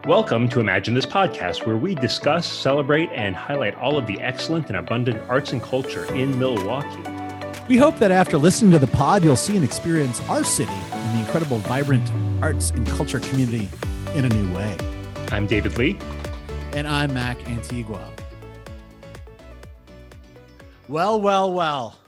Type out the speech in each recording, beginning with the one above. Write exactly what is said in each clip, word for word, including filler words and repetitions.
Welcome to Imagine This Podcast, where we discuss, celebrate, and highlight all of the excellent and abundant arts and culture in Milwaukee. We hope that after listening to the pod, you'll see and experience our city and the incredible, vibrant arts and culture community in a new way. I'm David Lee. And I'm Mac Antigua. Well, well, well.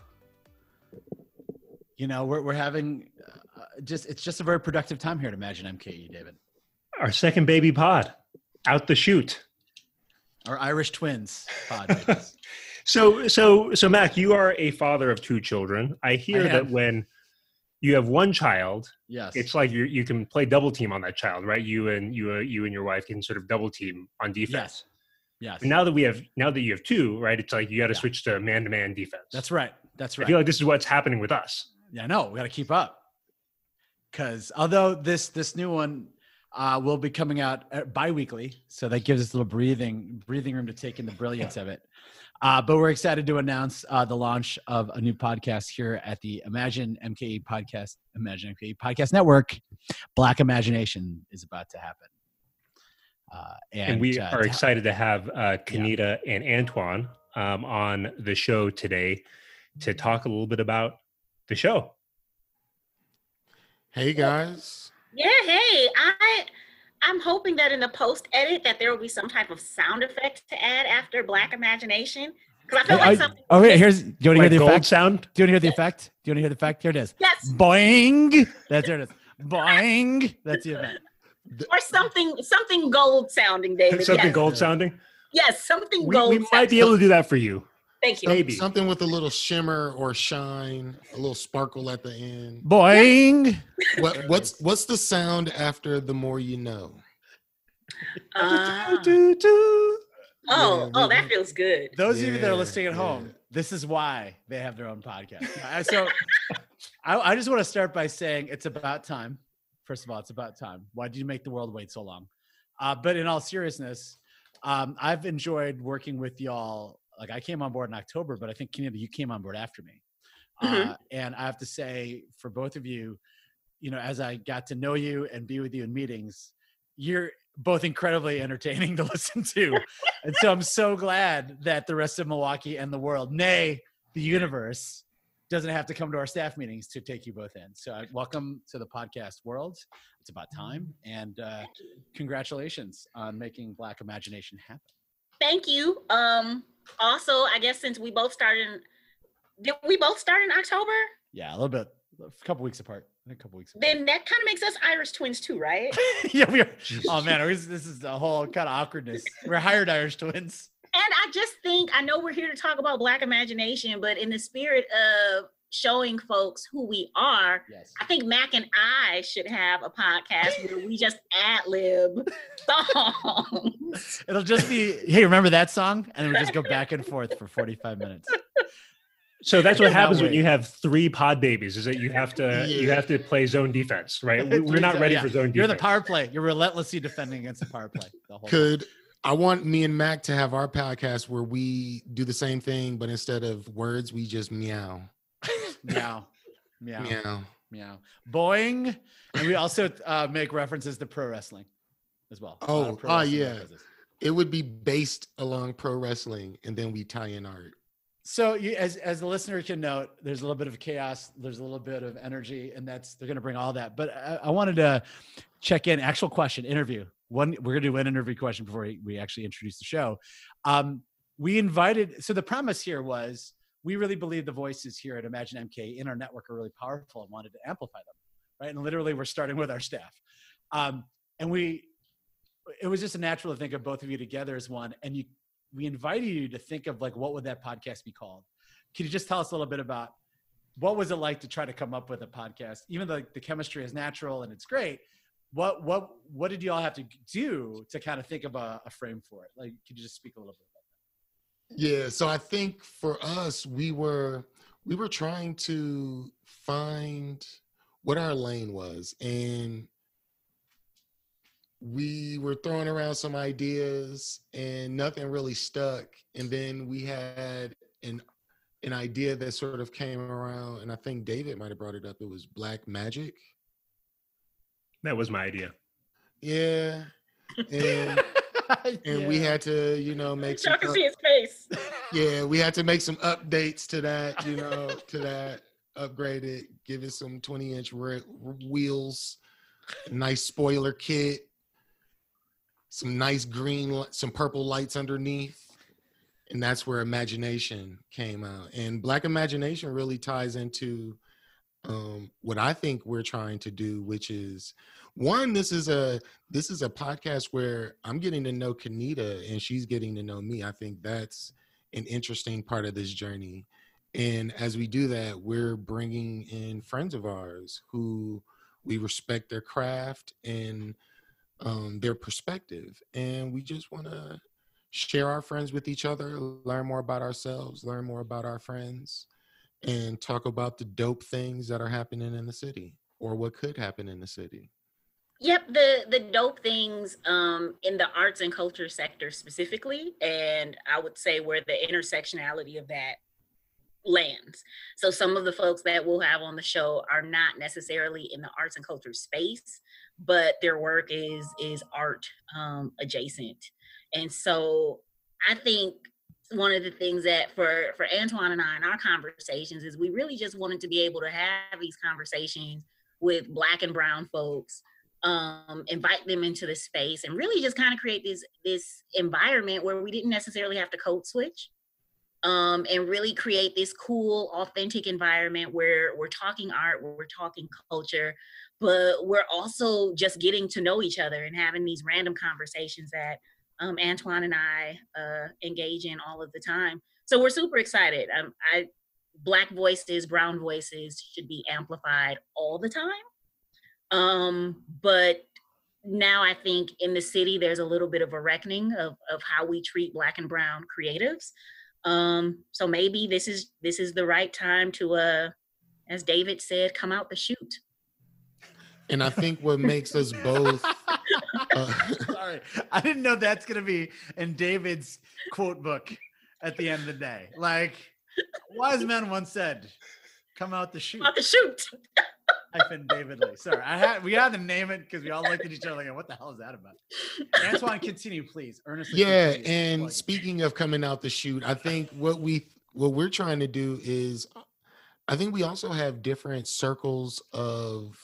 You know, we're we're having uh, just, it's just a very productive time here at Imagine M K E, David. Our second baby pod, out the chute. Our Irish twins pod. so, so, so Mac, you are a father of two children. I hear I that when you have one child, yes, it's like you you can play double team on that child, right? You and you uh, you and your wife can sort of double team on defense. Yes. Yes. But now that we have now that you have two, right? It's like you got to yeah. switch to man to man defense. That's right. That's right. I feel like this is what's happening with us. Yeah, I know. We got to keep up. Because although this this new one uh, will be coming out bi-weekly, so that gives us a little breathing breathing room to take in the brilliance of it. Uh, but we're excited to announce uh, the launch of a new podcast here at the Imagine M K E podcast, Imagine M K E podcast network. Black Imagination is about to happen. Uh, and, and we uh, are to excited to have uh, Kenita yeah. and Antoine um, on the show today to talk a little bit about the show. Hey guys. Yeah, hey. I I'm hoping that in the post edit that there will be some type of sound effect to add after Black Imagination. Because I feel hey, like I, something. Oh wait, here's. Do you want to like hear the gold effect? Sound? Do you want to hear the effect? Do you want to hear the effect? Here it is. Yes. Boing. That's there it is. Boing. That's the effect. Or something something gold sounding, David. Something yes. gold sounding? Yes, something We, gold. we might be able to do that for you. Thank you. Maybe. Something with a little shimmer or shine, a little sparkle at the end. Boing. What what's what's the sound after the more you know? Uh, Do, do, do. oh, Yeah, oh, we- that feels good. Those of you that are Yeah, listening at yeah. home, this is why they have their own podcast. Uh, So I, I just want to start by saying it's about time. First of all, it's about time. Why did you make the world wait so long? Uh, but in all seriousness, um, I've enjoyed working with y'all. Like I came on board in October, but I think Kenita, you came on board after me. Mhm. Uh, and I have to say, for both of you, you know, as I got to know you and be with you in meetings, you're both incredibly entertaining to listen to. And so I'm so glad that the rest of Milwaukee and the world, nay, the universe, doesn't have to come to our staff meetings to take you both in. So uh, welcome to the podcast world. It's about time. And uh, congratulations on making Black Imagination happen. Thank you. Um, also, I guess since we both started in, did we both start in October? Yeah, a little bit, a couple weeks apart. A couple weeks apart. Then that kind of makes us Irish twins too, right? yeah, we are. Oh man, we're- this is a whole kind of awkwardness. We're hired Irish twins. And I just think, I know we're here to talk about Black Imagination, but in the spirit of showing folks who we are, Yes. I think Mac and I should have a podcast where we just ad-lib songs. It'll just be, hey, remember that song? And then we just go back and forth for forty-five minutes. So that's what Cannot happens when wait. you have three pod babies, is that you have to you Yeah. have to play zone defense, right? We- We're not ready Yeah. for zone defense. You're the power play. You're relentlessly defending against the power play. The whole Could I want me and Mac to have our podcast where we do the same thing, but instead of words, we just meow. meow, meow, Meow. meow, boing. And we also uh, make references to pro wrestling as well. A lot of Oh, pro ah, wrestling yeah. references. It would be based along pro wrestling, and then we tie in art. So you, as as the listener can note, there's a little bit of chaos. There's a little bit of energy, and that's they're going to bring all that. But I, I wanted to check in. Actual question, interview. One, we're going to do one interview question before we, we actually introduce the show. Um, we invited. So the premise here was we really believe the voices here at Imagine M K in our network are really powerful and wanted to amplify them, right? And literally, we're starting with our staff, um, and we. It was just a natural to think of both of you together as one, and you. We invited you to think of like, what would that podcast be called? Can you just tell us a little bit about what was it like to try to come up with a podcast? Even though the chemistry is natural and it's great, what what what did you all have to do to kind of think of a, a frame for it? Like, could you just speak a little bit about Yeah, so I think for us, we were we were trying to find what our lane was, and we were throwing around some ideas and nothing really stuck. And then we had an an idea that sort of came around, and I think David might have brought it up. It was Black Magic. That was my idea. Yeah. and and we Yeah. had to, you know, make some Y'all can up- see his face. yeah, we had to make some updates to that, you know, to that, upgrade it, give it some twenty inch re- wheels, nice spoiler kit, some nice green, li- some purple lights underneath. And that's where Imagination came out. And Black Imagination really ties into um, what I think we're trying to do, which is one, this is a this is a podcast where I'm getting to know Kenita and she's getting to know me. I think that's an interesting part of this journey. And as we do that, we're bringing in friends of ours who we respect their craft and um, their perspective. And we just want to share our friends with each other, learn more about ourselves, learn more about our friends, and talk about the dope things that are happening in the city or what could happen in the city. Yep, the the dope things um, in the arts and culture sector specifically, and I would say where the intersectionality of that lands. So some of the folks that we'll have on the show are not necessarily in the arts and culture space, but their work is is art um, adjacent. And so I think one of the things that for for Antoine and I in our conversations is we really just wanted to be able to have these conversations with Black and brown folks, um, invite them into the space, and really just kind of create this this environment where we didn't necessarily have to code switch, um, and really create this cool, authentic environment where we're talking art, where we're talking culture, but we're also just getting to know each other and having these random conversations that um, Antoine and I uh, engage in all of the time. So we're super excited. Um, I, Black voices, brown voices should be amplified all the time. Um, but now I think in the city, there's a little bit of a reckoning of, of how we treat Black and brown creatives. Um, so maybe this is this is the right time to, uh, as David said, come out the chute. And I think what makes us both uh, Sorry, I didn't know that's gonna be in David's quote book at the end of the day. Like, wise man once said, "Come out the chute." Out the chute. Hyphen David Lee. Sorry, I had we had to name it because we all looked at each other like, "What the hell is that about?" Antoine, continue, please. Earnestly. yeah, continue. and Like, speaking of coming out the chute, I think what we what we're trying to do is, I think we also have different circles of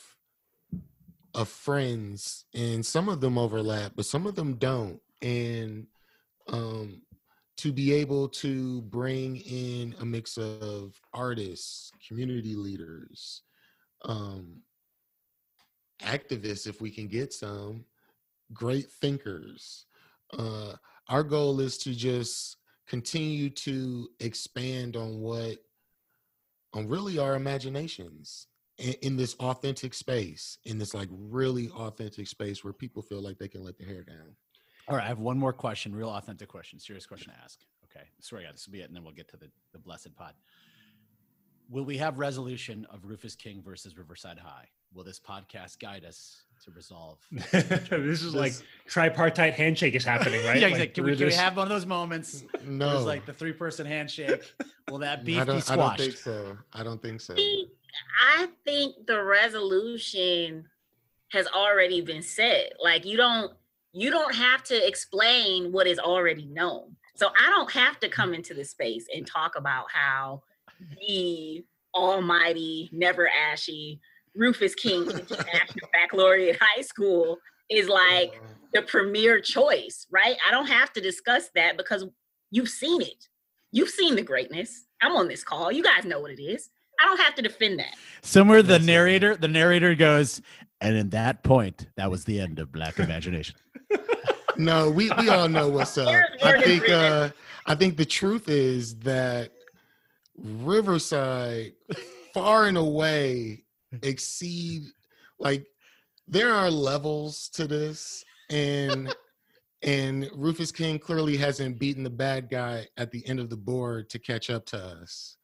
of friends, and some of them overlap, but some of them don't. And um, to be able to bring in a mix of artists, community leaders, um, activists, if we can get some, great thinkers. Uh, our goal is to just continue to expand on what, on really our imaginations in, in this authentic space, in this like really authentic space where people feel like they can let their hair down. all right, I have one more question, real authentic question, serious question to ask. Okay, swear to God, this will be it, and then we'll get to the, the blessed pod. Will we have resolution of Rufus King versus Riverside High? Will this podcast guide us to resolve? This is like tripartite handshake is happening, right? Yeah, Like, exactly. Can we, through can we this- have one of those moments? No, Where it's like the three-person handshake. Will that beef I be don't, I don't squashed? think so. I don't think so. See, I think the resolution has already been set. Like you don't you don't have to explain what is already known. So I don't have to come into this space and talk about how the almighty, never ashy Rufus King International Baccalaureate High School is like the premier choice, right? I don't have to discuss that because you've seen it. You've seen the greatness. I'm on this call. You guys know what it is. I don't have to defend that. Somewhere the That's it. narrator, the narrator goes, and in that point, that was the end of Black Imagination. No, we, we all know what's up. Here's I where the think reason- uh, I think the truth is that Riverside far and away exceed, like there are levels to this, and and Rufus King clearly hasn't beaten the bad guy at the end of the board to catch up to us.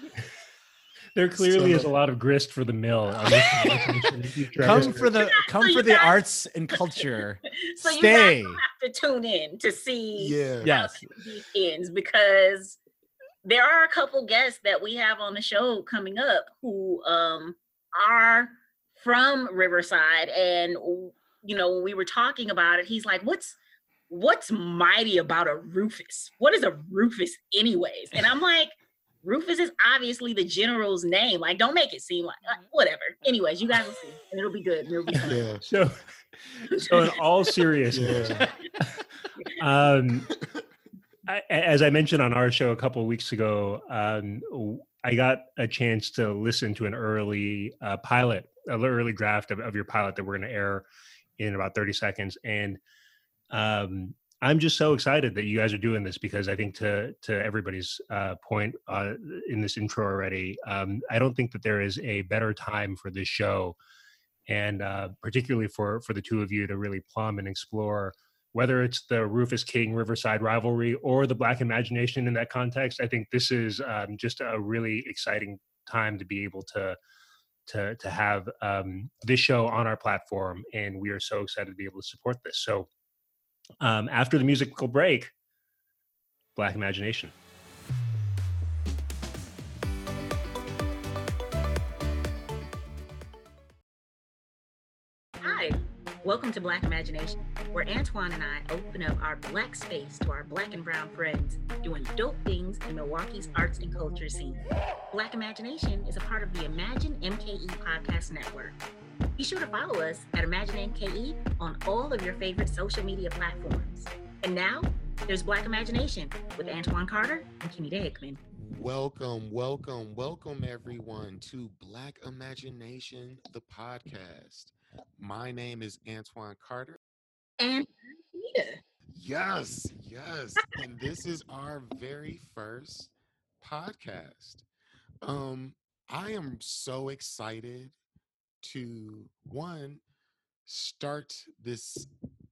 There clearly So- is a lot of grist for the mill. On this Come for the come So for you the guys- arts and culture. So you Stay. guys have to tune in to see Yeah. Yes. these ends because there are a couple guests that we have on the show coming up who um, are from Riverside, and you know, when we were talking about it, he's like, what's what's mighty about a Rufus? What is a Rufus anyways? And I'm like, Rufus is obviously the general's name. Like, don't make it seem like uh, whatever. Anyways, you guys will see, and it'll be good. And it'll be fun. Yeah. So, so in all seriousness, Yeah. um, I, as I mentioned on our show a couple of weeks ago, um, I got a chance to listen to an early uh, pilot, an early draft of, of your pilot that we're going to air in about thirty seconds, and um, I'm just so excited that you guys are doing this, because I think to to everybody's uh, point uh, in this intro already, um, I don't think that there is a better time for this show, and uh, particularly for for the two of you to really plumb and explore, whether it's the Rufus King Riverside rivalry or the Black imagination in that context. I think this is um, just a really exciting time to be able to to to have um, this show on our platform, and we are so excited to be able to support this. So. Um, after the musical break, Black Imagination. Hi, welcome to Black Imagination, where Antoine and I open up our Black space to our Black and brown friends doing dope things in Milwaukee's arts and culture scene. Black Imagination is a part of the Imagine M K E podcast network. Be sure to follow us at Imagine M K E on all of your favorite social media platforms. And now, there's Black Imagination with Antoine Carter and Kenny Hickman. Welcome, welcome, welcome everyone to Black Imagination, the podcast. My name is Antoine Carter. And Anita. Yes, yes. And this is our very first podcast. Um, I am so excited to, one, start this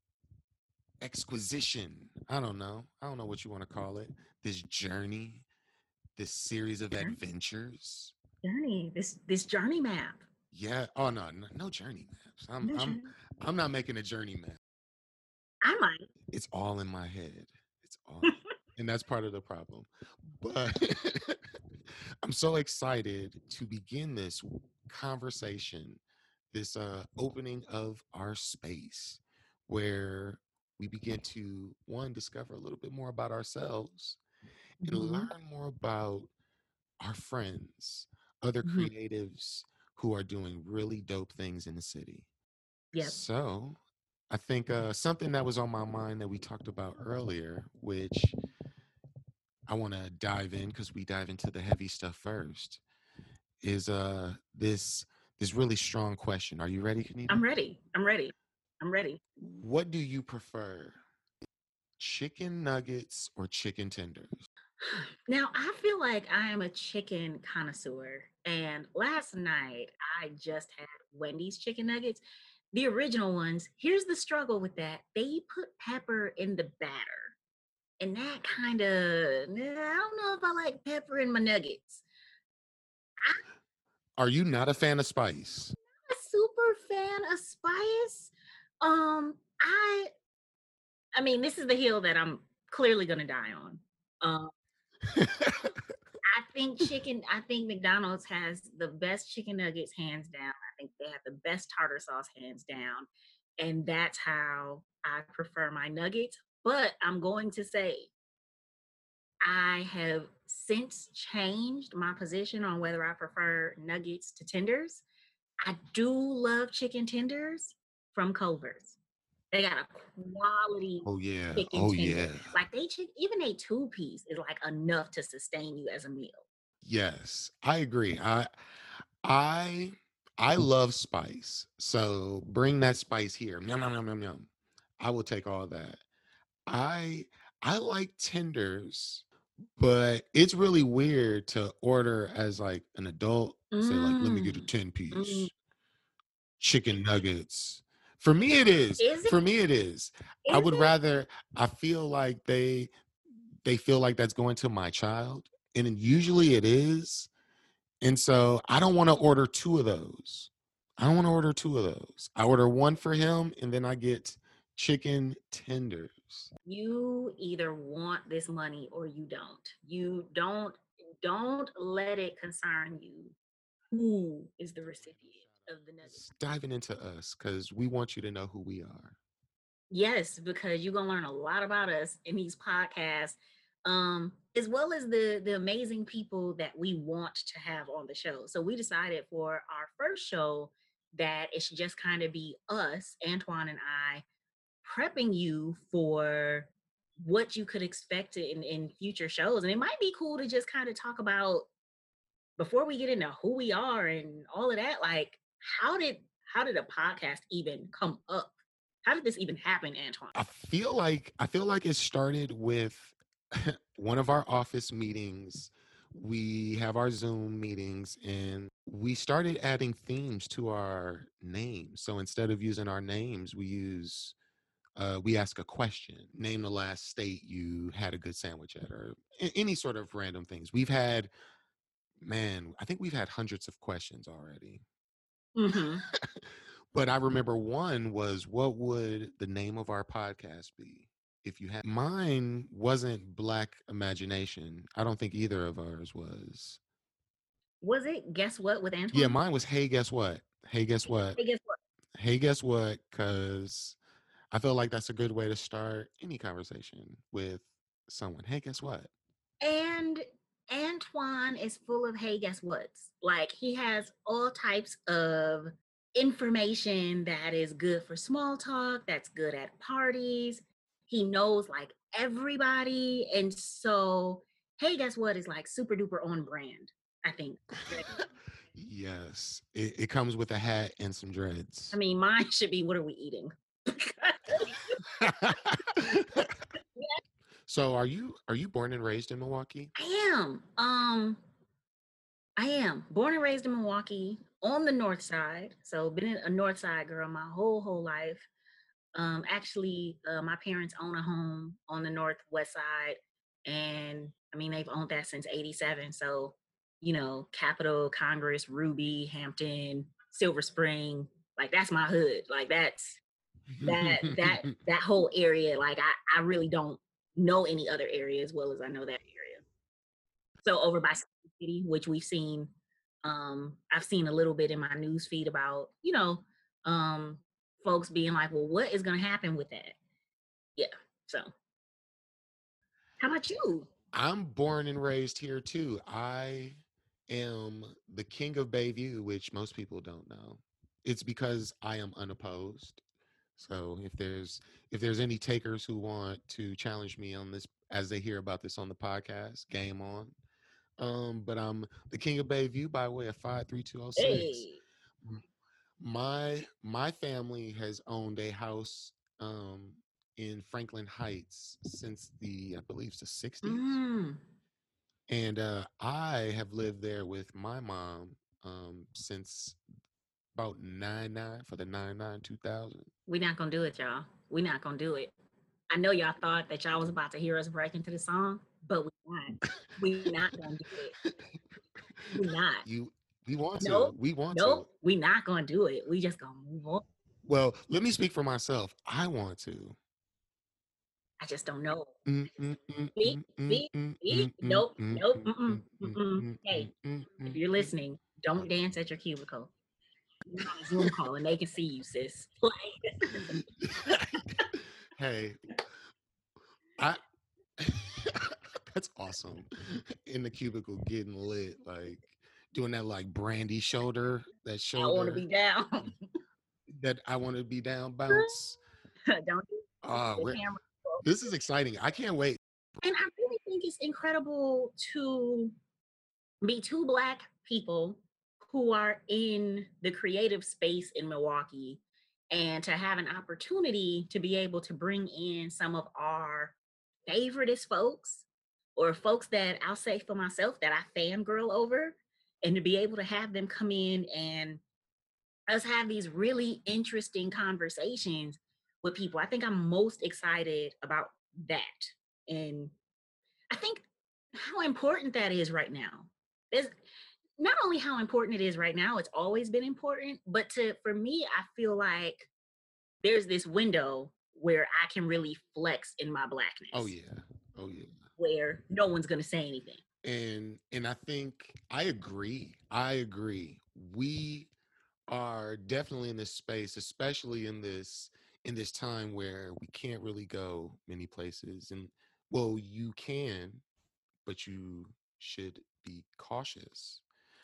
exquisition. I don't know. I don't know what you want to call it. This journey, this series of adventures. Journey, this this journey map. Yeah. Oh no, no, no journey maps. I'm No I'm journey. I'm not making a journey map. I might. It's all in my head. It's all and that's part of the problem. But I'm so excited to begin this conversation, this uh opening of our space where we begin to, one, discover a little bit more about ourselves and Mhm. learn more about our friends, other Mhm. creatives who are doing really dope things in the city. Yep. So I think uh, something that was on my mind that we talked about earlier, which I want to dive in because we dive into the heavy stuff first, is uh, this this really strong question. Are you ready, Kenita? I'm ready. I'm ready. I'm ready. What do you prefer? Chicken nuggets or chicken tenders? Now, I feel like I am a chicken connoisseur. And last night, I just had Wendy's chicken nuggets, the original ones. Here's the struggle with that: they put pepper in the batter. And that kind of, I don't know if I like pepper in my nuggets. Are you not a fan of spice? I'm a super fan of spice. Um, I, I mean, this is the hill that I'm clearly gonna die on. Um, I think chicken, I think McDonald's has the best chicken nuggets hands down. I think they have the best tartar sauce hands down. And that's how I prefer my nuggets. But I'm going to say I have since changed my position on whether I prefer nuggets to tenders. I do love chicken tenders from Culver's. They got a quality Oh yeah. chicken Oh tender. yeah. Like they chick, even a two piece is like enough to sustain you as a meal. Yes, I agree. I I I love spice. So bring that spice here. Yum, yum, yum, yum, yum. I will take all that. I I like tenders, but it's really weird to order as like an adult. Say like, let me get a Mm, ten mm. piece chicken nuggets. For me, it is. Is it? For me, it is. I Is would it? rather. I feel like they they feel like that's going to my child, and then usually it is. And so I don't want to order two of those. I don't want to order two of those. I order one for him, and then I get chicken tenders. You either want this money or you don't. You don't don't let it concern you who is the recipient of the nuggets. Diving into us because we want you to know who we are. Yes, because you're gonna learn a lot about us in these podcasts, um, as well as the the amazing people that we want to have on the show. So we decided for our first show that it should just kind of be us, Antoine and I, prepping you for what you could expect in in future shows. And it might be cool to just kind of talk about, before we get into who we are and all of that, like how did how did a podcast even come up? How did this even happen, Antoine? I feel like I feel like it started with one of our office meetings. We have our Zoom meetings and we started adding themes to our names. So instead of using our names, we use uh, we ask a question. Name the last state you had a good sandwich at, or a- any sort of random things. We've had, man, I think we've had hundreds of questions already. Mm-hmm. But I remember one was, what would the name of our podcast be if you had? Mine wasn't Black Imagination. I don't think either of ours was. Was it Guess What with Antoine? Yeah, mine was Hey, Guess What? Hey, Guess What? Hey, guess what? Hey, Guess What? Because I feel like that's a good way to start any conversation with someone. Hey, guess what? And Antoine is full of hey, guess what's? Like he has all types of information that is good for small talk, that's good at parties. He knows like everybody. And so, hey, guess what is like super duper on brand, I think. Yes, it, it comes with a hat and some dreads. I mean, mine should be, what are we eating? So are you are you born and raised in Milwaukee? I am. Um, I am born and raised in Milwaukee on the north side. So been a north side girl my whole whole life. Um, actually, uh, my parents own a home on the northwest side, and I mean they've owned that since eighty-seven. So, you know, Capitol, Congress, Ruby, Hampton, Silver Spring, like that's my hood. Like that's that that that whole area. Like I I really don't know any other area as well as I know that area. So over by City, which we've seen, um, I've seen a little bit in my news feed about, you know, um, folks being like, well, what is going to happen with that? Yeah. So how about you? I'm born and raised here too. I am the king of Bayview, which most people don't know. It's because I am unopposed. So if there's if there's any takers who want to challenge me on this as they hear about this on the podcast, game on. Um, but I'm the king of Bayview by way of five three two oh six. Hey. My my family has owned a house um in Franklin Heights since the I believe it's the sixties. Mm. And uh I have lived there with my mom um since about nine nine for the nine nine two thousand. We're not gonna do it, y'all. We're not gonna do it. I know y'all thought that y'all was about to hear us break into the song, but we're not. We're not gonna do it. We're not. You we want Nope. to. We want Nope. to. We're not gonna do it. We just gonna move on. Well, let me speak for myself. I want to. I just don't know. Mm, mm, mm, See, mm, see, mm, see? mm, Nope, mm, nope, mm, mm-mm, mm, mm-mm. mm, Hey, mm, if mm, you're mm. listening, don't dance at your cubicle. You're on a Zoom call and they can see you, sis. Like, Hey, I that's awesome. In the cubicle getting lit, like doing that like Brandy shoulder, that I shoulder want to be down. that I want to be down bounce. Don't do Ah, the we're camera. this is exciting. I can't wait. And I really think it's incredible to be two Black people who are in the creative space in Milwaukee and to have an opportunity to be able to bring in some of our favoriteest folks or folks that I'll say for myself that I fangirl over, and to be able to have them come in and us have these really interesting conversations with people. I think I'm most excited about that. And I think how important that is right now. There's not only how important it is right now, it's always been important, but to for me, I feel like there's this window where I can really flex in my Blackness. Oh yeah. Oh yeah. Where no one's gonna say anything. And and I think I agree. I agree. We are definitely in this space, especially in this in this time where we can't really go many places. And well, you can, but you should be cautious.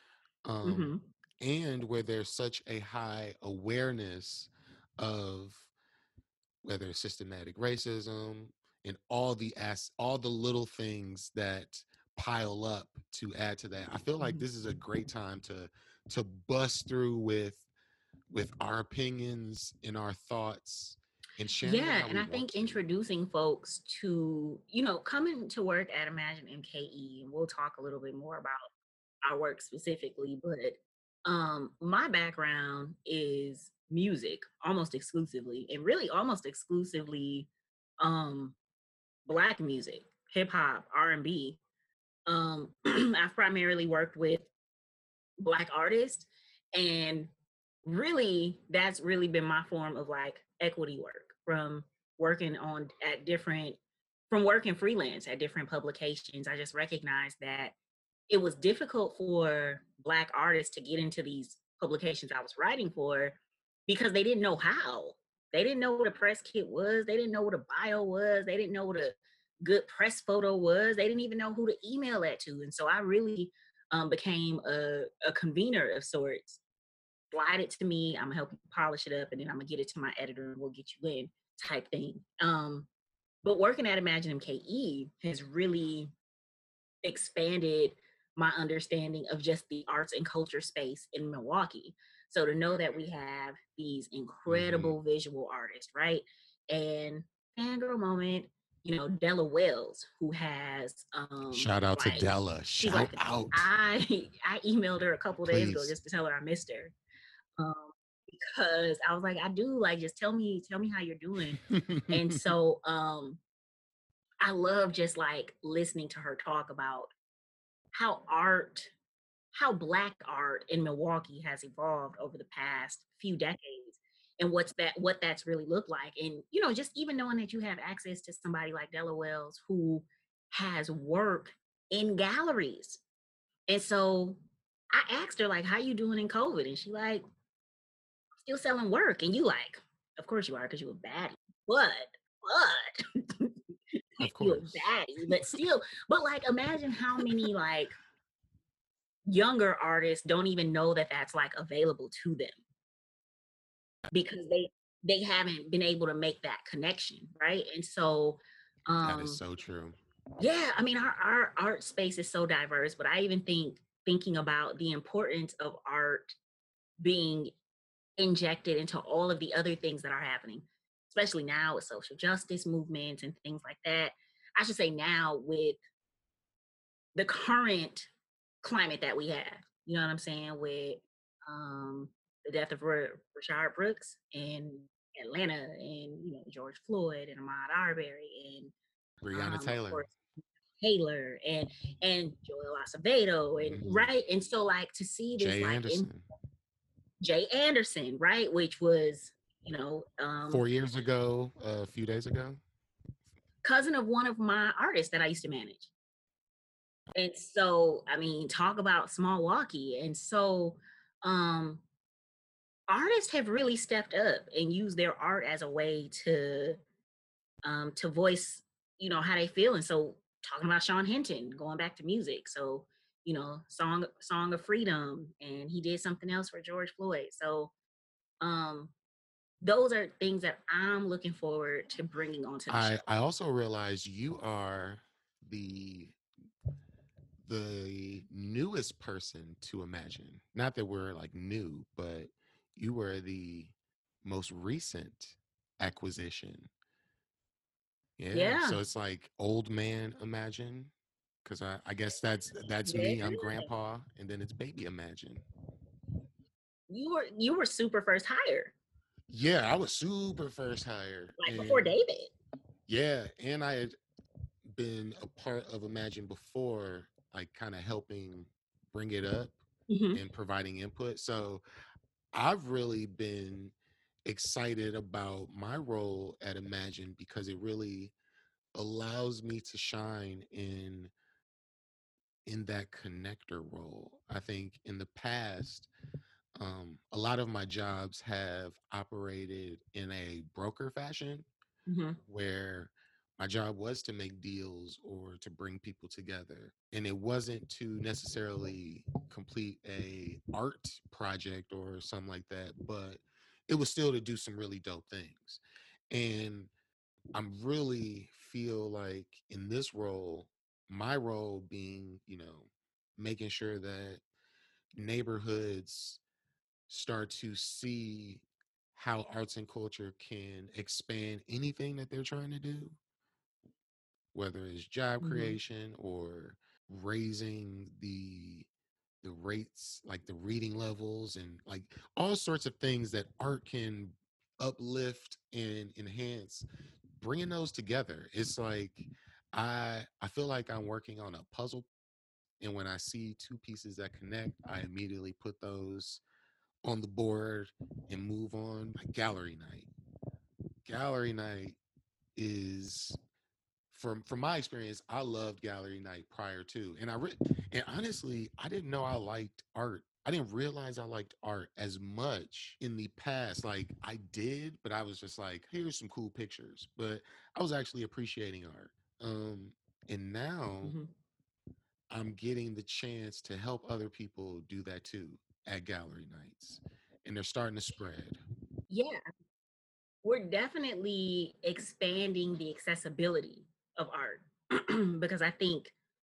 Um, Mm-hmm. and where there's such a high awareness of whether it's systematic racism and all the ass all the little things that pile up to add to that. I feel like Mm-hmm. this is a great time to to bust through with with our opinions and our thoughts and sharing them Yeah, how and we I want think to. introducing folks to, you know, coming to work at Imagine M K E, and we'll talk a little bit more about our work specifically, but um my background is music almost exclusively, and really almost exclusively um black music, hip hop, R and B. Um I've primarily worked with black artists, and really that's really been my form of like equity work, from working on at different from working freelance at different publications. I just recognized that it was difficult for black artists to get into these publications I was writing for, because they didn't know how. They didn't know what a press kit was. They didn't know what a bio was. They didn't know what a good press photo was. They didn't even know who to email that to. And so I really um, became a, a convener of sorts. Slide it to me. I'm gonna help you polish it up, and then I'm gonna get it to my editor, and we'll get you in, type thing. Um, but working at Imagine M K E has really expanded my understanding of just the arts and culture space in Milwaukee. So to know that we have these Hmm. incredible visual artists, right? And fangirl moment, you know, Della Wells, who has um Shout out to like Della. she's Shout like out, I I emailed her a couple days ago please. just to tell her I missed her. Um because I was like, I do, like, just tell me, tell me how you're doing. And so um I love just like listening to her talk about how art, how black art in Milwaukee has evolved over the past few decades, and what's that what that's really looked like. And you know, just even knowing that you have access to somebody like Della Wells, who has work in galleries. And so I asked her, like, how you doing in COVID? And she like, still selling work. And you like, of course you are, because you a baddie. But but Of you a course. baddie, but still, but like imagine how many like younger artists don't even know that that's like available to them, because they they haven't been able to make that connection, right? And so That is um so true. yeah, I mean, our, our art space is so diverse, but I even think thinking about the importance of art being injected into all of the other things that are happening, especially now with social justice movements and things like that. I should say now with the current climate that we have. You know what I'm saying? With um, the death of R- Rashard Brooks in Atlanta, and you know, George Floyd and Ahmaud Arbery, and Breonna um, of Taylor. course Taylor, and and Joel Acevedo, and Hmm. right. And so like to see this Jay like in Anderson. Jay Anderson, right, which was, you know, um, Four years ago, uh, a few days ago. cousin of one of my artists that I used to manage. And so, I mean, talk about small walkie. And so, um, artists have really stepped up and used their art as a way to, um, to voice, you know, how they feel. And so, talking about Sean Hinton, going back to music. So, you know, song, song of freedom, and he did something else for George Floyd. So, um, those are things that I'm looking forward to bringing onto the show. I I also realize you are the the newest person to Imagine. Not that we're like new, but you were the most recent acquisition. Yeah. Yeah. So it's like old man Imagine. Cause I, I guess that's that's Yeah. me. I'm grandpa, and then it's baby Imagine. You were you were super first hire, Yeah, I was super first hire. like before And David. yeah, and I had been a part of Imagine before, like kind of helping bring it up Mhm. and providing input. So I've really been excited about my role at Imagine because it really allows me to shine in in that connector role. I think in the past, Um, a lot of my jobs have operated in a broker fashion hmm where my job was to make deals or to bring people together, and it wasn't to necessarily complete a art project or something like that, but it was still to do some really dope things. And I'm really feel like in this role, my role being, you know, making sure that neighborhoods start to see how arts and culture can expand anything that they're trying to do, whether it's job hmm creation or raising the the rates, like the reading levels and like all sorts of things that art can uplift and enhance, bringing those together. It's like i i feel like I'm working on a puzzle, and when I see two pieces that connect, I immediately put those on the board and move on. Like gallery night gallery night is, from from my experience, I loved gallery night prior to, and I re- and honestly, I didn't know I liked art. I didn't realize I liked art as much in the past. Like I did, but I was just like, here's some cool pictures. But I was actually appreciating art. Um, and now hmm I'm getting the chance to help other people do that too at gallery nights, and they're starting to spread. Yeah, we're definitely expanding the accessibility of art because I think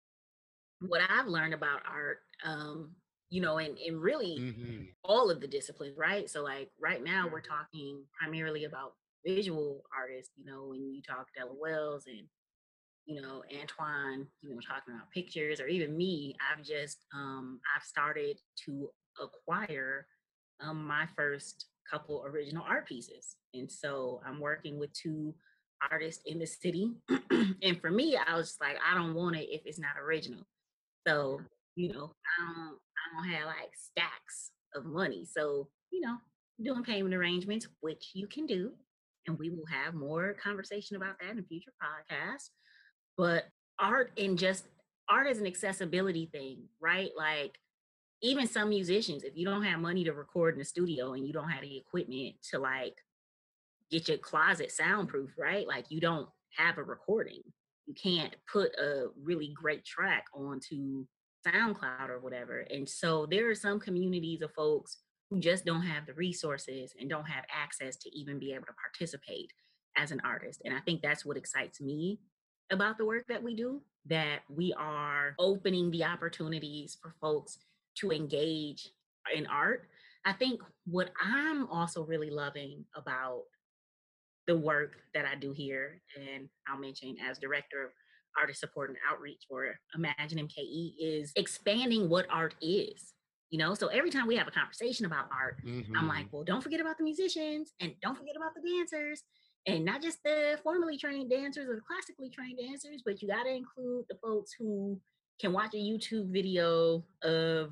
what I've learned about art, um, you know, and, and really Hmm. all of the disciplines, right? So, like right now, we're talking primarily about visual artists, you know, when you talk Della Wells and, you know, Antoine, you know, talking about pictures, or even me, I've just, um, I've started to acquire um, my first couple original art pieces. And so I'm working with two artists in the city. And for me, I was just like, I don't want it if it's not original. So, you know, I don't I don't have like stacks of money. So, you know, doing payment arrangements, which you can do. And we will have more conversation about that in future podcasts. But art and just art is an accessibility thing, right? Like even some musicians, if you don't have money to record in the studio and you don't have the equipment to like get your closet soundproof, right? Like you don't have a recording. You can't put a really great track onto SoundCloud or whatever. And so there are some communities of folks who just don't have the resources and don't have access to even be able to participate as an artist. And I think that's what excites me about the work that we do, that we are opening the opportunities for folks to engage in art. I think what I'm also really loving about the work that I do here, and I'll mention as director of artist support and outreach for Imagine M K E, is expanding what art is. You know, so every time we have a conversation about art, I'm like, Hmm. well, don't forget about the musicians and don't forget about the dancers, and not just the formally trained dancers or the classically trained dancers, but you got to include the folks who can watch a YouTube video of,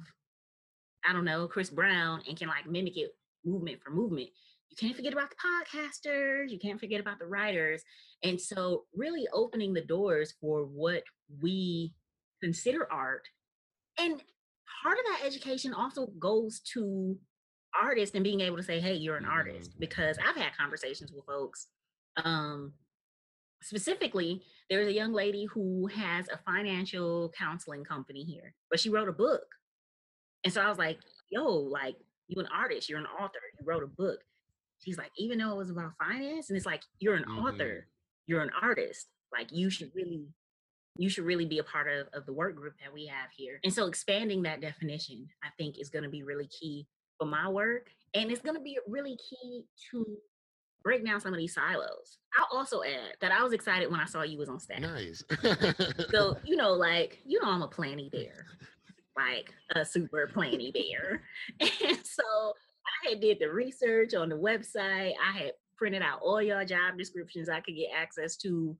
I don't know, Chris Brown and can like mimic it movement for movement. You can't forget about the podcasters. You can't forget about the writers. And so, really opening the doors for what we consider art. And part of that education also goes to artists and being able to say, hey, you're an Hmm. artist. Because I've had conversations with folks. Um, specifically, there's a young lady who has a financial counseling company here, but she wrote a book. And so I was like, yo, like, you an artist, you're an author, you wrote a book. She's like, even though it was about finance, and it's like, you're an Hmm. author, you're an artist. Like you should really, you should really be a part of, of the work group that we have here. And so expanding that definition, I think, is gonna be really key for my work. And it's gonna be really key to break down some of these silos. I'll also add that I was excited when I saw you was on staff. Nice. So, you know, like, you know, I'm a planny bear, like a super planny bear. And so I had did the research on the website. I had printed out all your job descriptions I could get access to.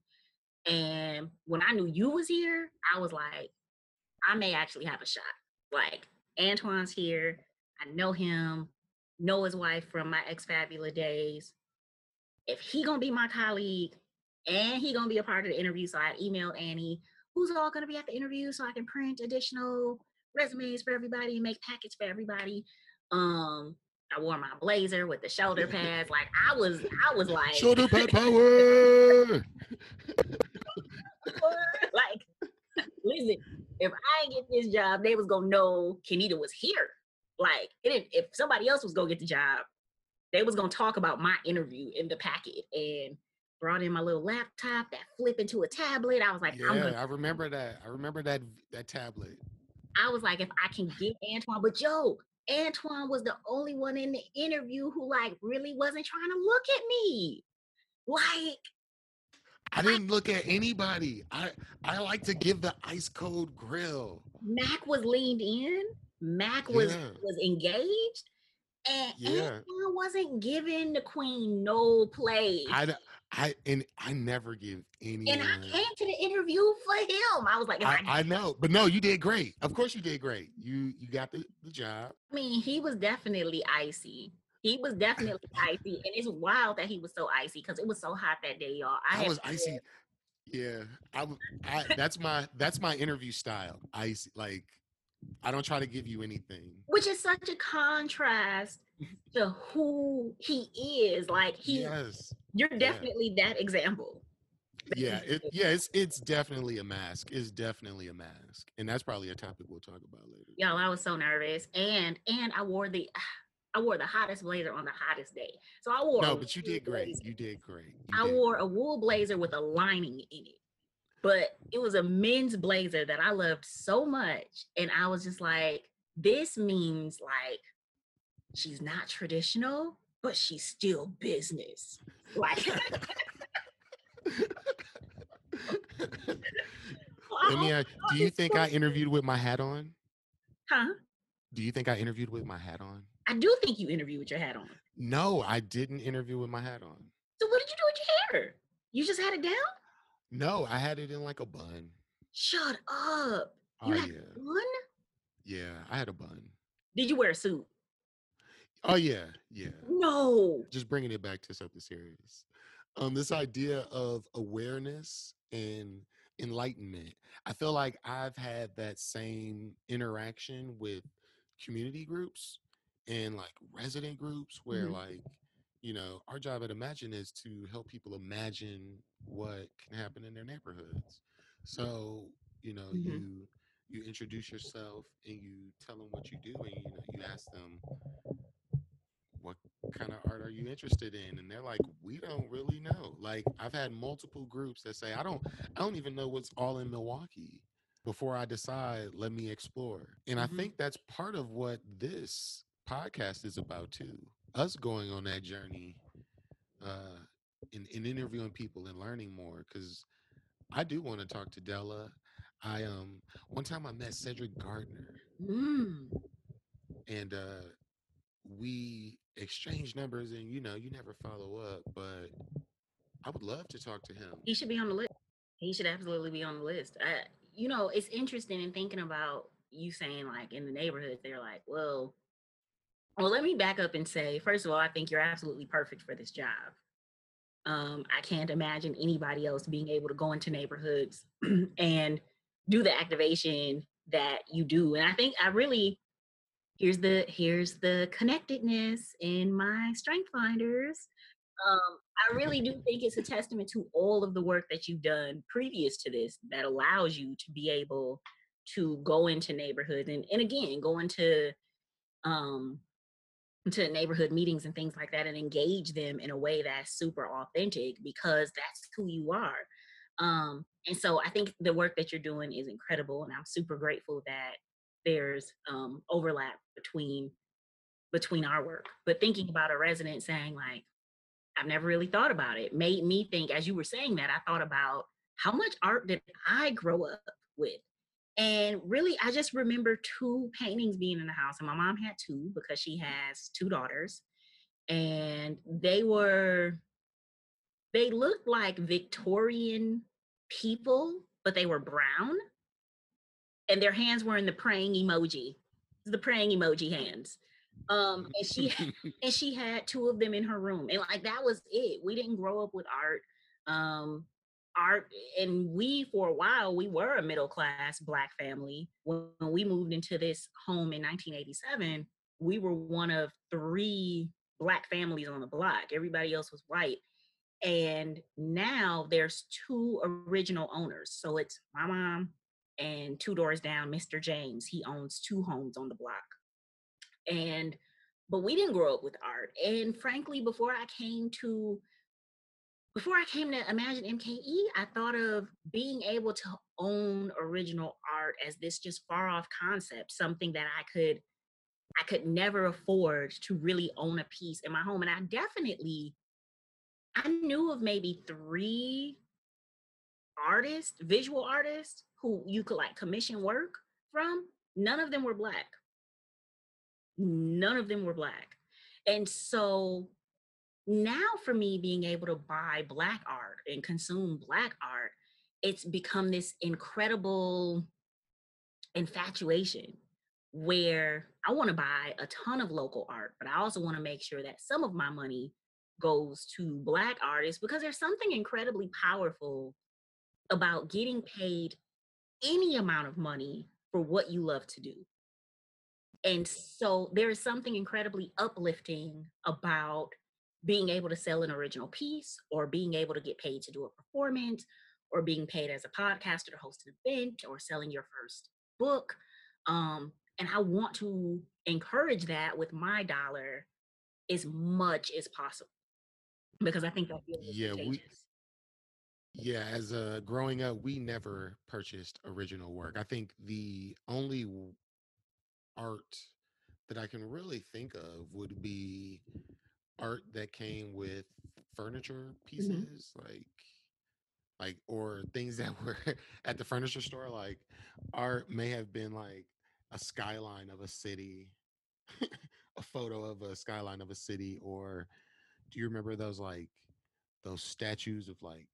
And when I knew you was here, I was like, I may actually have a shot. Like Antoine's here. I know him, know his wife from my ex Fabula days. If he gonna be my colleague and he gonna be a part of the interview, so I emailed Annie, who's all gonna be at the interview, so I can print additional resumes for everybody and make packets for everybody. Um, I wore my blazer with the shoulder pads. Like I was, I was like, Shoulder pad power. like, listen, if I ain't get this job, they was gonna know Kenita was here. Like, it didn't, if somebody else was gonna get the job, they was gonna talk about my interview in the packet and brought in my little laptop that flip into a tablet. I was like, I'm Yeah, gonna, I remember that. I remember that that tablet. I was like, if I can get Antoine, but Joe, Antoine was the only one in the interview who like really wasn't trying to look at me. Like, I didn't look at anybody. I I like to give the ice cold grill. Mac was leaned in, Mac was Yeah. was engaged, and Yeah. Antoine wasn't giving the queen no play. I d- I and I never give anyone. and I came to the interview for him. I was like, if I, I, I know, but no, you did great. Of course, you did great. You you got the, the job. I mean, he was definitely icy. He was definitely icy, and it's wild that he was so icy because it was so hot that day, y'all. I, I had was icy. Yeah, I, w- I that's my that's my interview style. Icy, like I don't try to give you anything. which is such a contrast to who he is. Like he, Yes. you're definitely that example. Yeah, it, yeah, it's it's definitely a mask. It's definitely a mask, and that's probably a topic we'll talk about later. Y'all, I was so nervous, and and I wore the, I wore the hottest blazer on the hottest day. So I wore No, a but you wool did great. blazer. You did great. You I did wore a wool blazer with a lining in it, but it was a men's blazer that I loved so much, and I was just like, this means like she's not traditional, but she's still business. Like, Let me ask, do you think I interviewed with my hat on? huh? Do you think I interviewed with my hat on? I do think you interviewed with your hat on. No, I didn't interview with my hat on. So what did you do with your hair? You just had it down? No, I had it in like a bun. Shut up. Oh You had yeah, one? yeah, I had a bun. Did you wear a suit? Oh yeah, yeah. No. Just bringing it back to something serious. Um, this idea of awareness and enlightenment. I feel like I've had that same interaction with community groups and like resident groups where Mhm. like, you know, our job at Imagine is to help people imagine what can happen in their neighborhoods. So, you know, Mhm. you you introduce yourself and you tell them what you do and you know you ask them what kind of art are you interested in, and they're like, we don't really know. Like I've had multiple groups that say i don't i don't even know what's all in Milwaukee before I decide, let me explore. And I Mhm. think that's part of what this podcast is about too, us going on that journey, uh in, in interviewing people and learning more, because I do want to talk to Della. I um one time I met Cedric Gardner, Mm. and uh we exchange numbers, and you know you never follow up, but I would love to talk to him. He should be on the list. He should absolutely be on the list. I, you know, it's interesting in thinking about you saying like in the neighborhood, they're like, well, well, let me back up and say, first of all, I think you're absolutely perfect for this job. Um, I can't imagine anybody else being able to go into neighborhoods and do the activation that you do. And I think I really here's the here's the connectedness in my strength finders. Um, I really do think it's a testament to all of the work that you've done previous to this that allows you to be able to go into neighborhoods and, and again go into um to neighborhood meetings and things like that and engage them in a way that's super authentic because that's who you are. Um, and so I think the work that you're doing is incredible, and I'm super grateful that there's um, overlap between between our work. But thinking about a resident saying like, I've never really thought about it, made me think, as you were saying that, I thought about how much art did I grow up with? And really, I just remember two paintings being in the house, and my mom had two because she has two daughters, and they were, they looked like Victorian people, but they were brown, and their hands were in the praying emoji, the praying emoji hands. Um, and she and she had two of them in her room, and like that was it. We didn't grow up with art. Um, art, and we for a while we were a middle class Black family. When, when we moved into this home in nineteen eighty-seven, we were one of three Black families on the block. Everybody else was white. And now there's two original owners. So it's my mom and two doors down, Mister James. He owns two homes on the block. And, but we didn't grow up with art. And frankly, before I came to, before I came to Imagine M K E, I thought of being able to own original art as this just far off concept, something that I could, I could never afford to really own a piece in my home. And I definitely, I knew of maybe three artists, visual artists, who you could like commission work from. None of them were Black. None of them were Black. And so now for me, being able to buy Black art and consume Black art, it's become this incredible infatuation where I want to buy a ton of local art, but I also want to make sure that some of my money goes to Black artists, because there's something incredibly powerful about getting paid any amount of money for what you love to do. And so there is something incredibly uplifting about being able to sell an original piece, or being able to get paid to do a performance, or being paid as a podcaster to host an event, or selling your first book. Um, and I want to encourage that with my dollar as much as possible, because I think that feels Yeah, we contagious. yeah, as uh growing up, we never purchased original work. I think the only w- art that I can really think of would be art that came with furniture Mhm. pieces, like like or things that were at the furniture store. Like art may have been like a skyline of a city, a photo of a skyline of a city, or do you remember those like those statues of like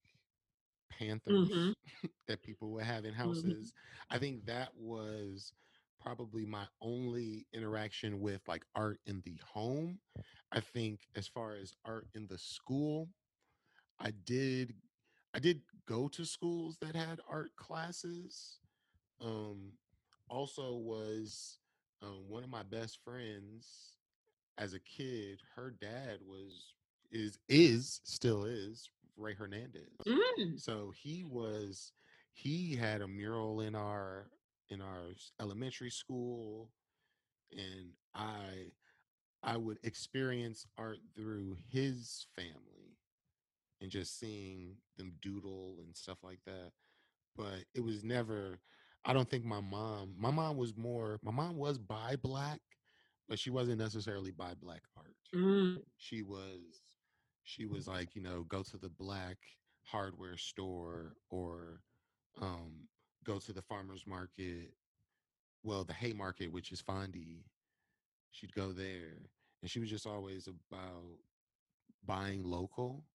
Mhm. panthers that people would have in Mhm. houses? I think that was probably my only interaction with like art in the home. I think as far as art in the school, I did I did go to schools that had art classes. Um also was um, one of my best friends as a kid, her dad was is is still is Ray Hernandez. Mm. So he was he had a mural in our in our s- elementary school, and I I would experience art through his family and just seeing them doodle and stuff like that. But it was never, I don't think my mom, my mom was more, my mom was by Black, but she wasn't necessarily by Black art. Mm. She was, she was like, you know, go to the Black hardware store, or um, go to the farmer's market, well, the Haymarket, which is Fondy. She'd go there. And she was just always about buying local.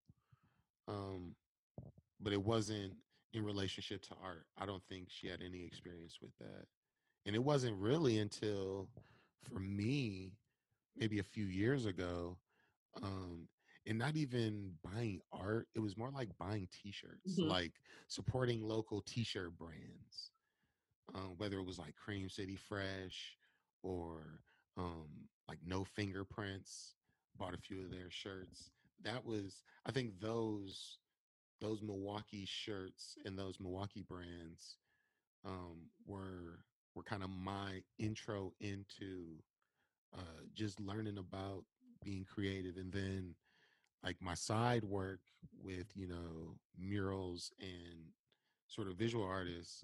Um, but it wasn't in relationship to art. I don't think she had any experience with that. And it wasn't really until, for me, maybe a few years ago, um, and not even buying art, it was more like buying t-shirts, Mhm. like supporting local t-shirt brands, um, whether it was like Cream City Fresh, or um, like No Fingerprints. Bought a few of their shirts. That was, I think, those those Milwaukee shirts and those Milwaukee brands um, were were kind of my intro into uh, just learning about being creative. And then like my side work with, you know, murals and sort of visual artists.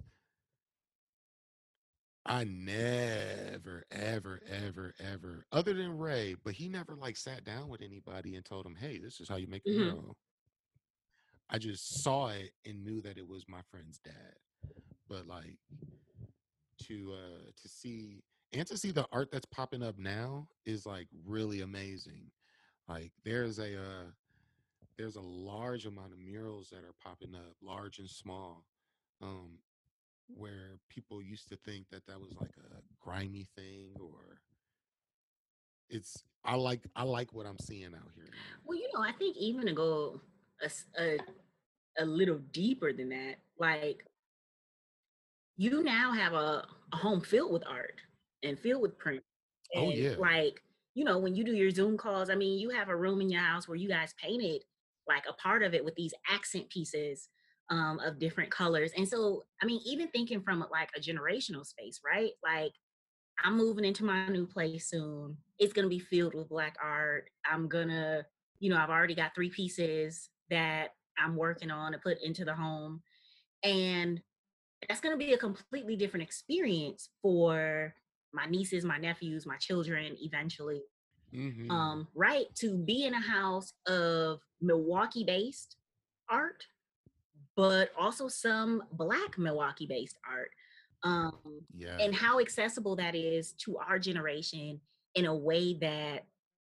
I never, ever, ever, ever, other than Ray, but he never like sat down with anybody and told him, "Hey, this is how you make a Mhm. mural." I just saw it and knew that it was my friend's dad. But like to uh to see and to see the art that's popping up now is like really amazing. Like there's a uh there's a large amount of murals that are popping up, large and small, um where people used to think that that was like a grimy thing, or it's I like I like what I'm seeing out here now. Well, you know, I think even to go a, s- a, a little deeper than that, like you now have a, a home filled with art and filled with print. Oh And yeah. like, you know, when you do your Zoom calls, I mean, you have a room in your house where you guys painted like a part of it with these accent pieces um, of different colors. And so, I mean, even thinking from like a generational space, right? Like, I'm moving into my new place soon. It's going to be filled with Black art. I'm going to, you know, I've already got three pieces that I'm working on to put into the home. And that's going to be a completely different experience for my nieces, my nephews, my children eventually. Mm-hmm. Um, right? To be in a house of Milwaukee based art, but also some Black Milwaukee based art. Um, Yeah. and how accessible that is to our generation in a way that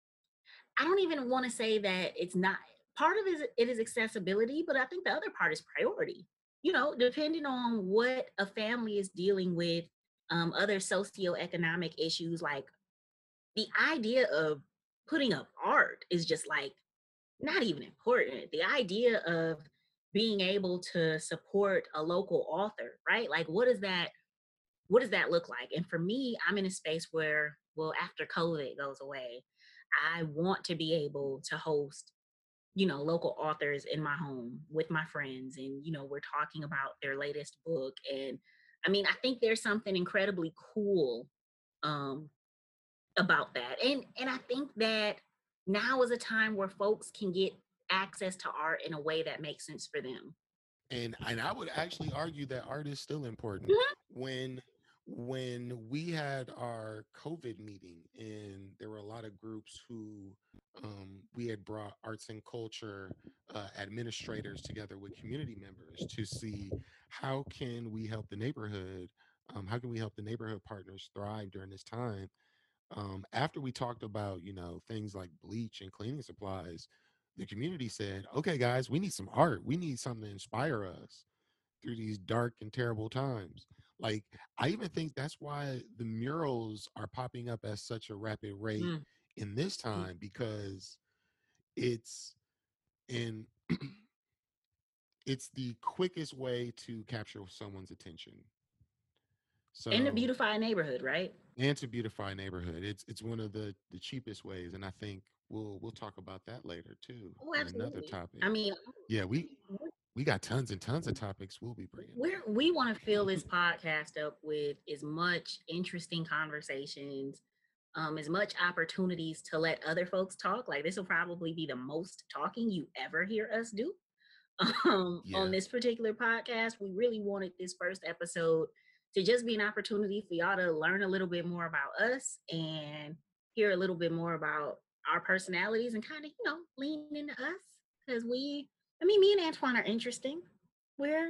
I don't even want to say that it's not part of it, it is accessibility, but I think the other part is priority. You know, depending on what a family is dealing with, um, other socioeconomic issues, like the idea of putting up art is just like not even important. The idea of being able to support a local author, right? Like what does that what does that look like? And for me, I'm in a space where, well, after COVID goes away, I want to be able to host, you know, local authors in my home with my friends. And, you know, we're talking about their latest book. And I mean, I think there's something incredibly cool um, about that. And and I think that now is a time where folks can get access to art in a way that makes sense for them. and and I would actually argue that art is still important. Mhm. When when we had our COVID meeting, and there were a lot of groups who um, we had brought arts and culture uh, administrators together with community members to see how can we help the neighborhood, um, how can we help the neighborhood partners thrive during this time. Um, after we talked about, you know, things like bleach and cleaning supplies, the community said, okay, guys, we need some art. We need something to inspire us through these dark and terrible times. Like, I even think that's why the murals are popping up at such a rapid rate Mm. in this time, because it's in it's the quickest way to capture someone's attention. And to So, beautify a neighborhood, right? and to beautify a neighborhood, it's it's one of the the cheapest ways, and I think we'll we'll talk about that later too Oh, in another absolutely. topic. I mean, Yeah, we we got tons and tons of topics we'll be bringing we're we want to fill this podcast up with as much interesting conversations, um, as much opportunities to let other folks talk. Like this will probably be the most talking you ever hear us do. Um, on Yeah. this particular podcast, we really wanted this first episode to just be an opportunity for y'all to learn a little bit more about us and hear a little bit more about our personalities and kind of, you know, lean into us because we, I mean, me and Antoine are interesting. We're,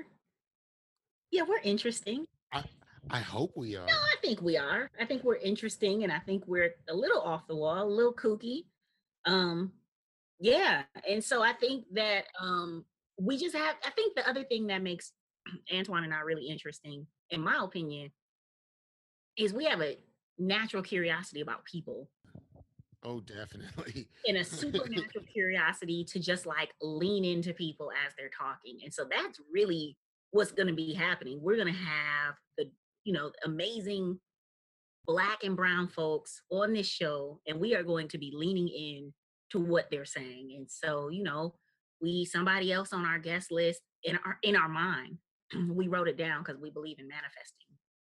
yeah, we're interesting. I I hope we No, are. I think we are. I think we're interesting and I think we're a little off the wall, a little kooky. Um, yeah. And so I think that um we just have I think the other thing that makes Antoine and I really interesting, in my opinion, is we have a natural curiosity about people Oh, definitely. and a supernatural curiosity to just like lean into people as they're talking. And so that's really what's going to be happening. We're going to have the, you know, amazing Black and brown folks on this show, and we are going to be leaning in to what they're saying. And so, you know, we somebody else on our guest list in our in our mind, we wrote it down because we believe in manifesting.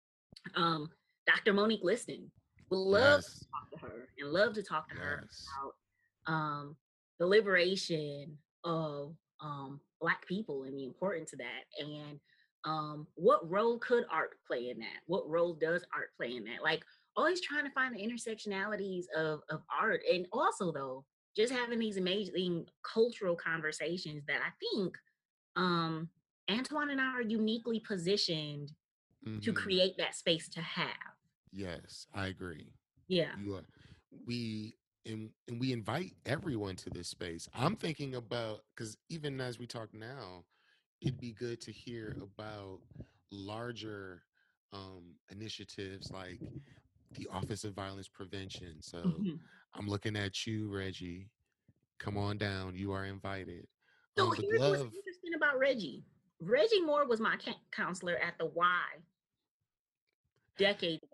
Um, Doctor Monique Liston. Would love to Yes. talk to her and love to talk to her Yes. about um, the liberation of um, Black people and the importance of that. And um, what role could art play in that? What role does art play in that? Like always trying to find the intersectionalities of, of art. And also, though, just having these amazing cultural conversations that I think um, Antoine and I are uniquely positioned to Hmm. create that space to have. Yes, I agree. Yeah. You are. We and and we invite everyone to this space. I'm thinking about, because even as we talk now, it'd be good to hear about larger um, initiatives like the Office of Violence Prevention. So Mhm. I'm looking at you, Reggie. Come on down. You are invited. So Um, the here's what's glove. interesting about Reggie. Reggie Moore was my counselor at the Y decades ago.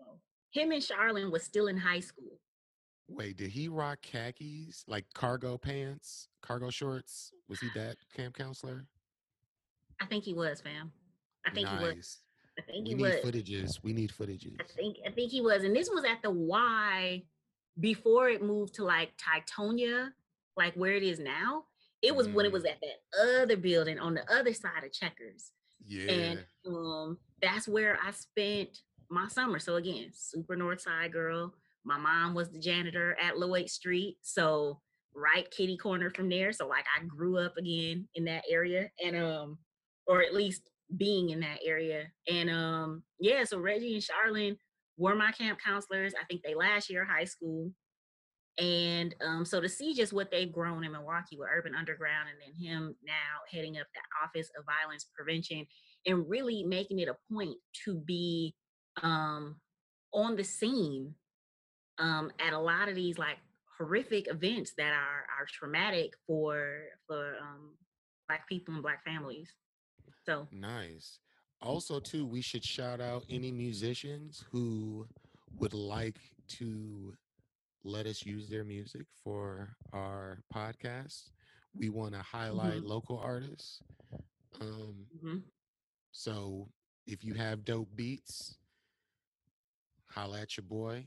him and Charlene was still in high school. Wait, did he rock khakis, like cargo pants, cargo shorts? Was he that camp counselor? I think he was, fam. I think he was. Nice. I think We he need was. footages. We need footages. I think I think he was, and this was at the Y before it moved to like Titonia, like where it is now. It was when it was Mm. at that other building on the other side of Checkers, Yeah. and um, that's where I spent my summer. So again, super North Side girl. My mom was the janitor at Lloyd Street, so right kitty corner from there. So like I grew up again in that area, and um, or at least being in that area. And um, yeah, so Reggie and Charlene were my camp counselors. I think they last year of high school. And um, so to see just what they've grown in Milwaukee with Urban Underground, and then him now heading up the Office of Violence Prevention and really making it a point to be um, on the scene um, at a lot of these like horrific events that are are traumatic for for um, Black people and Black families. So Nice. Also, too, we should shout out any musicians who would like to let us use their music for our podcast. We want to highlight Mhm. local artists. Um, mhm. so if you have dope beats, holla at your boy.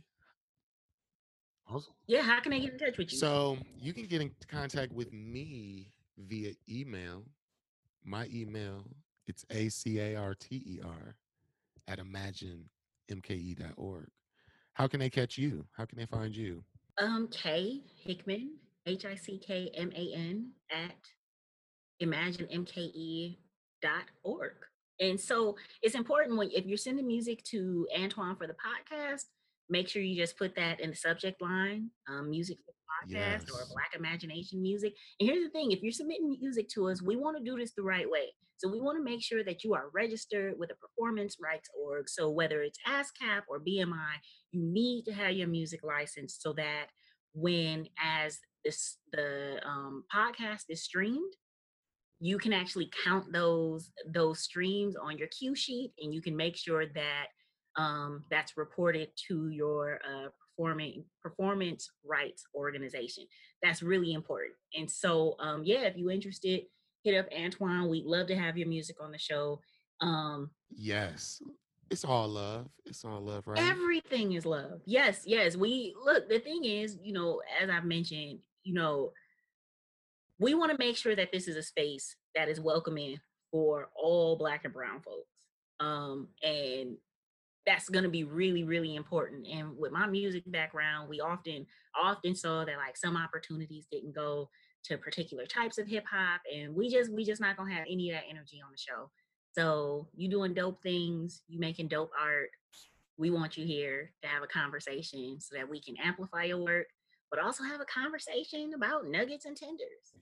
Also, Yeah, how can they get in touch with you? so you can get in contact with me via email. My email, it's A C A R T E R at imagine m k e dot org. How can they catch you? How can they find you? Um, K Hickman, H I C K M A N at imagine m k e dot org. And so it's important when if you're sending music to Antoine for the podcast, make sure you just put that in the subject line, um, music for the podcast or Yes. Black Imagination music. And here's the thing, if you're submitting music to us, we want to do this the right way. So we want to make sure that you are registered with a performance rights org. So whether it's ASCAP or B M I, you need to have your music license so that when as this the um, podcast is streamed, you can actually count those those streams on your cue sheet, and you can make sure that um, that's reported to your uh, performing performance rights organization. That's really important. And so, um, yeah, if you're interested, hit up Antoine. We'd love to have your music on the show. Um, Yes. It's all love. It's all love, right? Everything is love. Yes, yes. We look. The thing is, you know, as I've mentioned, you know, we want to make sure that this is a space that is welcoming for all Black and brown folks. Um, and that's going to be really, really important. And with my music background, we often, often saw that like some opportunities didn't go to particular types of hip hop. And we just, we just not going to have any of that energy on the show. So you doing dope things, you making dope art. We want you here to have a conversation so that we can amplify your work, but also have a conversation about nuggets and tenders.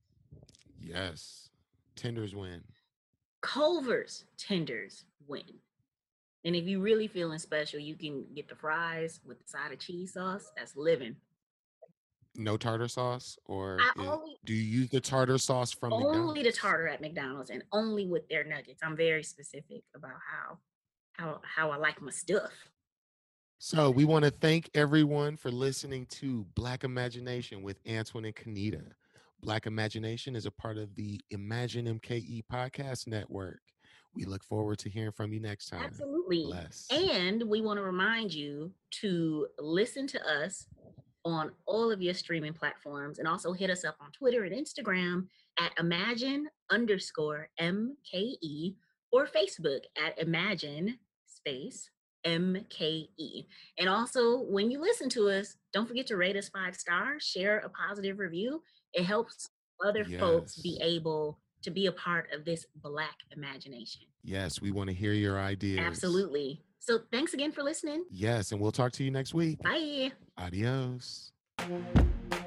Yes. Tenders win. Culver's tenders win. And if you really feeling special, you can get the fries with the side of cheese sauce. That's living. No tartar sauce, or I is- only do you use the tartar sauce from only the McDonald's? tartar at McDonald's, and only with their nuggets. I'm very specific about how how how I like my stuff. So we want to thank everyone for listening to Black Imagination with Antoine and Kanita. Black Imagination is a part of the Imagine M K E podcast network. We look forward to hearing from you next time. Absolutely. Bless. And we want to remind you to listen to us on all of your streaming platforms, and also hit us up on Twitter and Instagram at imagine underscore M K E, or Facebook at imagine space M K E. And also, when you listen to us, don't forget to rate us five stars, share a positive review. It helps other folks be Yes. able to be a part of this Black imagination. Yes, we want to hear your ideas. Absolutely. So thanks again for listening. Yes, and we'll talk to you next week. Bye. Adios.